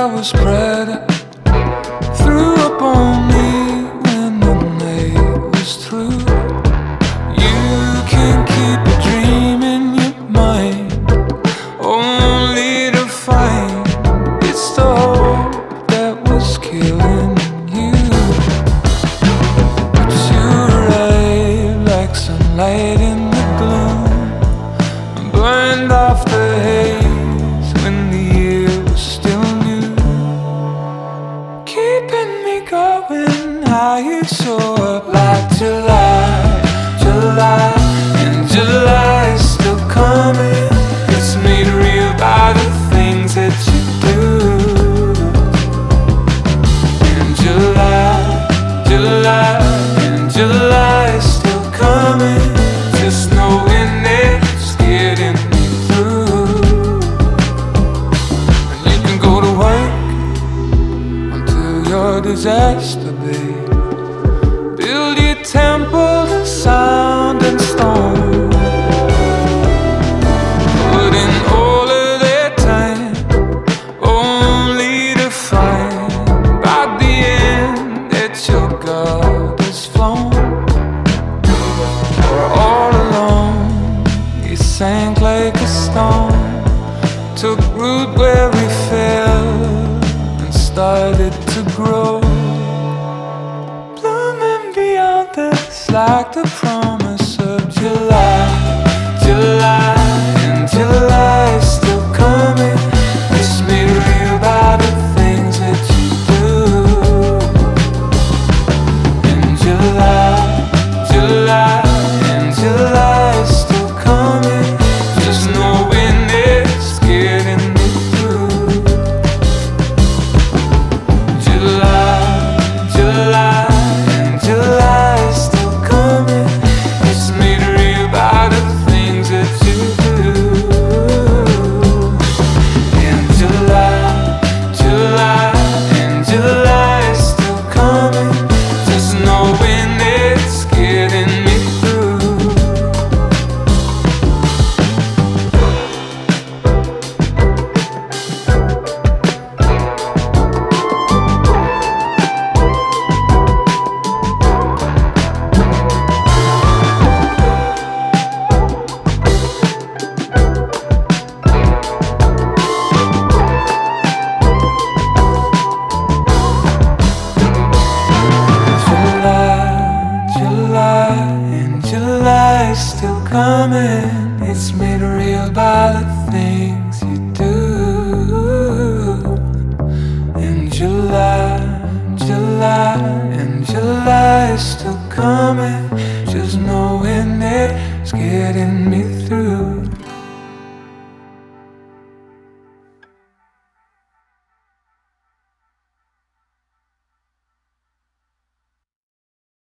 I was spread threw up on me when the night was through. You can keep a dream in your mind, only to find it's the hope that was killing you. But you arrived like sunlight in the gloom, burned off the haze when the year was still new, keeping me going. How you show up like July, July, and July is still coming. It's made real by the things that you do. And July, July, and July is still coming. Just knowing it's getting me through. And you can go to work until your disaster, babe. Build your temple to sound and stone. Put in all of their time, only to find by the end that your God has flown. For all alone, he sank like a stone, took root where we fell and started to grow, blooming beyond us like the promise of July, July, and July is still coming. It's made real by the things that you do. And July, July, and July is still coming. Just knowing it's getting me through. July, July, and July is still coming. It's made real by the things that you do. And July, July, and July is still coming. Just knowing it's getting me through. July, July, and July is still coming. It's made real by the things